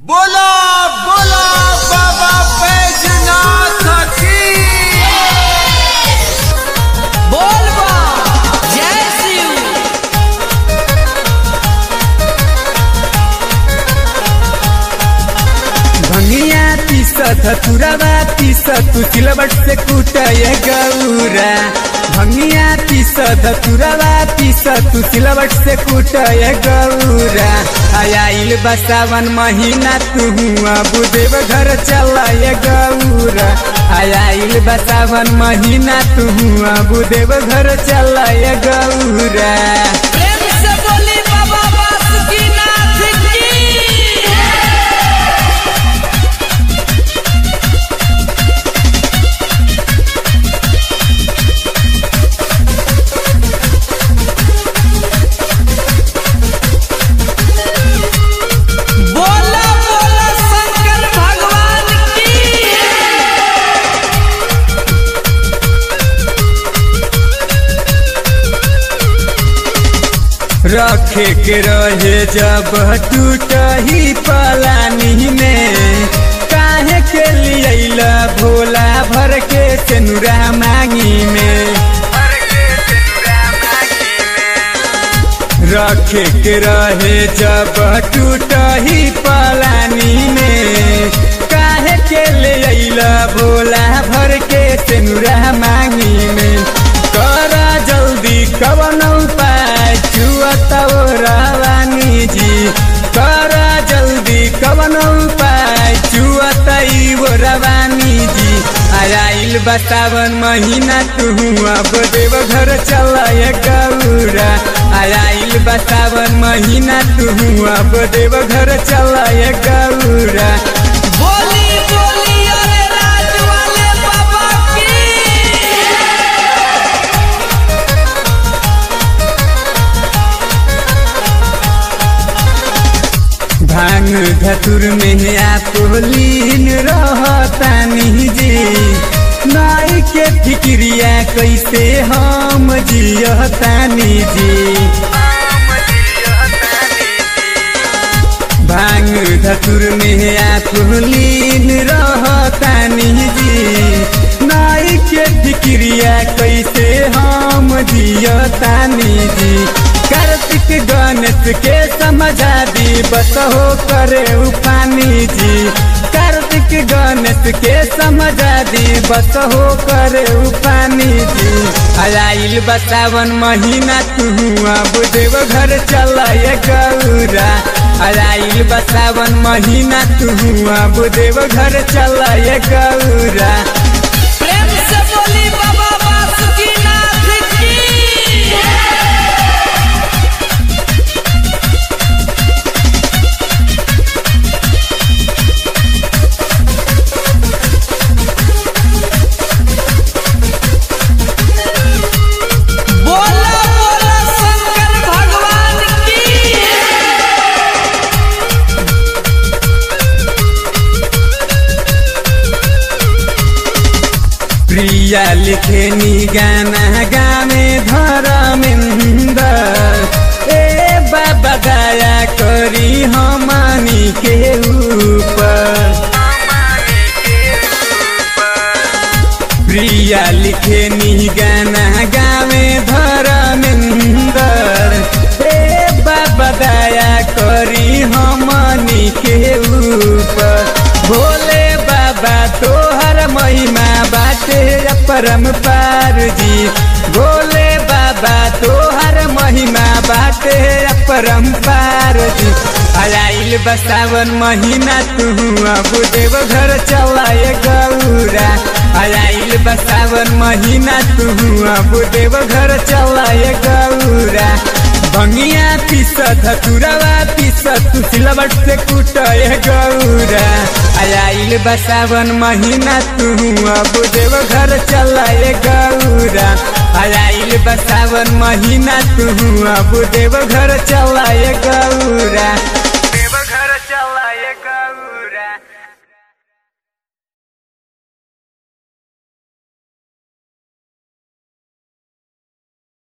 बोला बोला बाबा बैजनाथ की बोल बा जय शिव। भंगिया पीसत धतुरवा पीसत तू सिलबट से कुटय गौरा। भंगिया पीसत धतुरवा पीसत तू सिलबट से कुटय गौरा। आइल बसावन महीना तू अब देव घर चलय गौरा। आइल बसावन महीना तू अब देव घर चलय गौरा। प्रेम से बोली बाबा बासुकीनाथ की। बोला बोला शंकर भगवान की। रखे के रहे जब टूट ही पलानी में। काहे के लिए भोला भर के सेनुरा मांगी में। रखे के रहे जब टूट ही पलानी में। काहे के लिए भोला भर के सेनुरा मांगी में। कर जल्दी कवन उपाय छुअतौ रानी जी। कर जल्दी कवन उपाय छुअतई वो रवानी जी। आइल बतावन महीना तू अब देव घर चलय गौरा। आइल बतावन महीना तू अब देव घर चलय गौरा। बोली बोली अरे राज वाले बाबा की। भांग धतुर में आपोलीन रहतानी जी। नाई के फिक्रिया कैसे हम जियतानी जी। भांग धतुर में आपोलीन रहतानी जी। नाई के फिक्रिया कैसे हम जियतानी जी। कार्तिक गणेश के समझा दी बस हो करे उपानी जी। कार्तिक गणेश के समझा दी बस हो करे उपानी जी। आइल बतावन महीना तू अब देव घर चलय गौरा। आइल बतावन महीना तू अब देव घर चलय गौरा। प्रेम से बोली बाबा बासुकीनाथ की। बोला बोला शंकर भगवान की। प्रिया लिखेनी गाना गावे धर्मेंद्र। ए बाबा दया करी हमनी के ऊपर। प्रिया लिखेनी गाना गावे धर्मेंद्र। ए बाबा दया करी हमनी के ऊपर। भोले बाबा तोहर महिमा बाटे परम्पार जी। भोले बाबा तोहर महिमा बाटे परम्पार जी। आइल बसावन महीना तू अब देव घर चलय गौरा। आइल बसावन महीना तू अब देव घर चलय गौरा। भंगिया पीसत धतुरवा पीसत तू सिलबट से कुटय गौरा। आइल बसावन महीना तू अब देव घर चलय गौरा। आइल बसावन महीना तू अब देव घर चलय गौरा।